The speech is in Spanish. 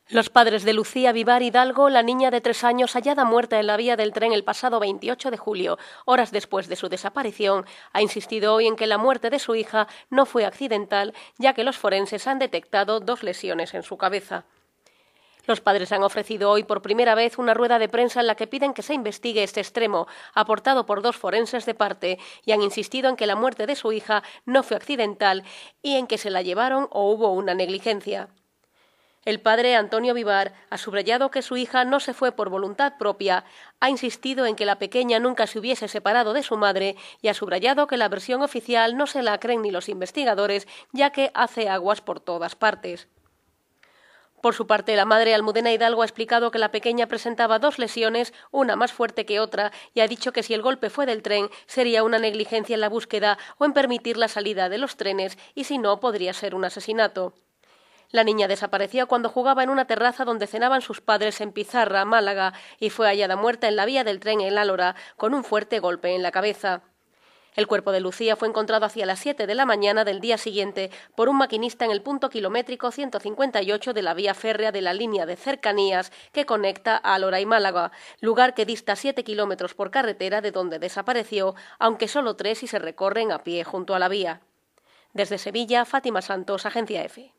Los padres de Lucía Vivar Hidalgo, la niña de 3 años hallada muerta en la vía del tren el pasado 28 de julio, horas después de su desaparición, ha insistido hoy en que la muerte de su hija no fue accidental, ya que los forenses han detectado 2 lesiones en su cabeza. Los padres han ofrecido hoy por primera vez una rueda de prensa en la que piden que se investigue este extremo, aportado por 2 forenses de parte, y han insistido en que la muerte de su hija no fue accidental y en que se la llevaron o hubo una negligencia. El padre Antonio Vivar ha subrayado que su hija no se fue por voluntad propia, ha insistido en que la pequeña nunca se hubiese separado de su madre y ha subrayado que la versión oficial no se la creen ni los investigadores, ya que hace aguas por todas partes. Por su parte, la madre Almudena Hidalgo ha explicado que la pequeña presentaba 2 lesiones, una más fuerte que otra, y ha dicho que si el golpe fue del tren, sería una negligencia en la búsqueda o en permitir la salida de los trenes, y si no, podría ser un asesinato. La niña desapareció cuando jugaba en una terraza donde cenaban sus padres en Pizarra, Málaga, y fue hallada muerta en la vía del tren en Álora, con un fuerte golpe en la cabeza. El cuerpo de Lucía fue encontrado hacia las 7 de la mañana del día siguiente por un maquinista en el punto kilométrico 158 de la vía férrea de la línea de cercanías que conecta Álora y Málaga, lugar que dista 7 kilómetros por carretera de donde desapareció, aunque solo 3 si se recorren a pie junto a la vía. Desde Sevilla, Fátima Santos, Agencia EFE.